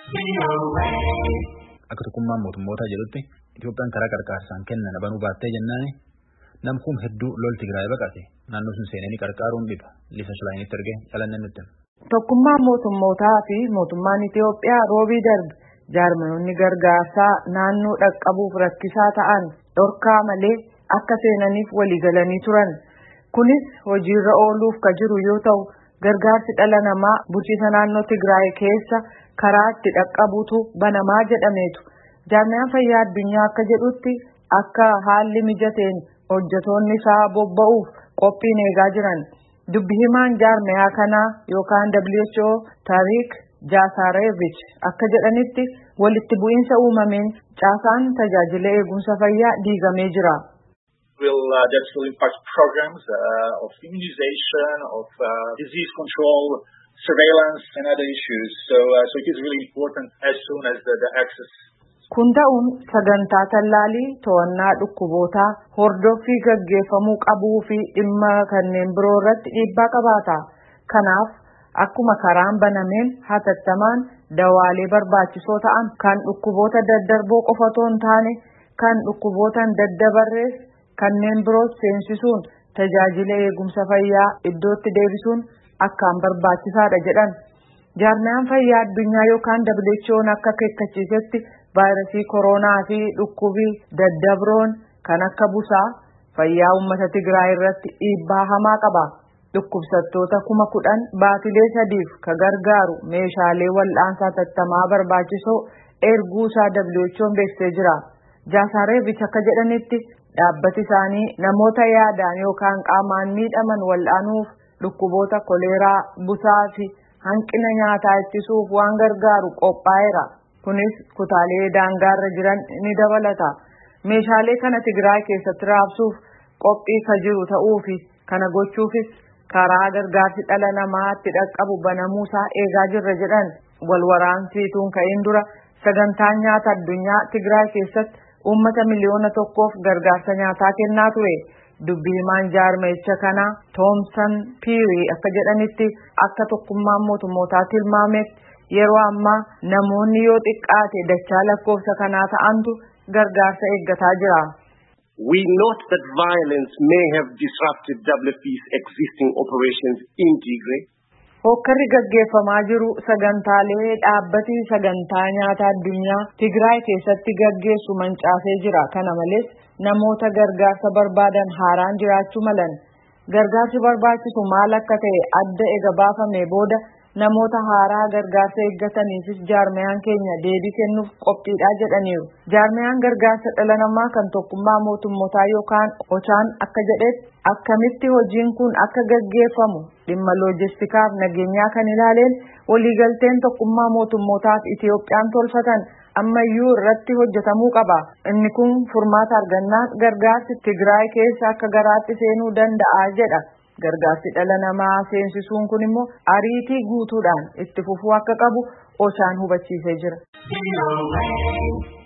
Akka tokkummaan mootummootaa jedhutti Itoophiyaan karaa qarqaarsaan kennan banuu baattee jennaan namkuun hedduu lol Tigraay baqate naannoo sun seenanii qarqaaruun dhiba Liisa Shilaayinitti ergee calannee nutti. Tokkummaan mootummootaa fi mootummaan Itoophiyaa roobii darbe jaarmanoonni gargaarsaa naannoo dhaqqabuuf rakkisaa ta'an dhorkaa malee akka seenaniif waliigalanii turan. Kunis hojiirra ooluuf ka jiru yoo ta'u gargaarsi dhala namaa bulchiinsa naannoo Tigraay keessa karaa itti dhaqqabuutu banamaa jedhameetu. Jaarmiyaan fayyaa addunyaa akka jedhutti akka haalli mijateen hojjetoonni isaa bobba'uuf qophiin eegaa jiran. Dubbi himaan jaarmiyaa kanaa yookaan WHO Tariq Jasarevic akka jedhanitti walitti bu'iinsa uumameen caasaan tajaajila eegumsa fayyaa diigamee jira. That will impact programs of immunization, of disease control, surveillance and other issues. So it is really important as soon as the access. Kun ta'uun sagantaa tallaalii to'annaa dhukkubootaa hordoffii gaggeeffamuu qabuu fi dhimma kanneen biroo irratti dhiibbaa qabaata. Kanaaf akkuma karaan banameen hatattamaan dawaalee barbaachisoo ta'an kan dhukkuboota daddarboo qofa otoo hin taane kan dhukkubootaan daddabarrees kanneen biroos seensisuun tajaajila eegumsa fayyaa iddootti deebisuun akkaan barbaachisaadha jedhan. Jaarmiyaan fayyaa addunyaa yookaan WHO'n akka akeekkachiisetti vaayirasii koronaa fi dhukkubii daddabroon kan akka busaa fayyaa uummata Tigraay irratti dhiibbaa hamaa qaba. Dhukkubsattoota 10,000 baatilee 3f ka gargaaru meeshaalee wal'aansaa tattamaa barbaachisoo erguusaa WHO'n beeksisee jira. Jaasareevich akka jedhanitti dhaabbati isaanii namoota yaadaan yookaan qaamaan miidhaman wal'aanuuf dhukkuboota koleeraa, busaa fi hanqina nyaataa ittisuuf waan gargaaru qophaa'eera. Kunis kutaalee daangaarra jiran ni dabalata. Meeshaalee kana Tigraay keessatti raabsuuf qophii ka jiru ta'uu fi kana gochuufis karaa gargaarsi dhala namaatti dhaqqabu banamuusaa eegaa jirra jedhan. Walwaraansiituun ka'een dura sagantaan nyaata addunyaa Tigraay keessatti uummata miliyoona 1f gargaarsa nyaataa kennaa ture. Dubbi himaan jaarmicha kanaa Thoomson Piiri akka jedhanitti akka tokkummaan mootummootaa tilmaametti yeroo ammaa namoonni yoo xiqqaate dachaa lakkoofsa kanaa ta'antu gargaarsa eeggataa jira. We note that violence may have disrupted WFP's existing operations in Tigray. Hokkarri gaggeeffamaa jiru sagantaalee dhaabbatii sagantaa nyaata addunyaa Tigraay keessatti gaggeessu mancaasee jira. Kana malees namoota gargaarsa barbaadan haaraan jiraachuu malan. Gargaarsi barbaachisu maal akka ta'e adda ega baafamee booda namoota haaraa gargaarsa eeggataniifis jaarmiyaan keenya deebii kennuuf qophiidha jedhaniiru. Jaarmiyaan gargaarsa dhala namaa kan tokkummaa mootummootaa yookaan OCHA'n akka jedhetti akkamitti hojiin kun akka gaggeeffamu dhimma loojistikaaf nageenyaa kan ilaaleen waliigalteen tokkummaa mootummootaa fi Itoophiyaan tolfatan ammayyuu irratti hojjetamuu qaba. Inni kun furmaata argannaan gargaarsi Tigraay keessa akka garaatti seenuu danda'a jedha. Gargaarsi dhala namaa seensisuun kun immoo ariitii guutuudhaan itti fufuu akka qabu OCHA'n hubachiisee jira.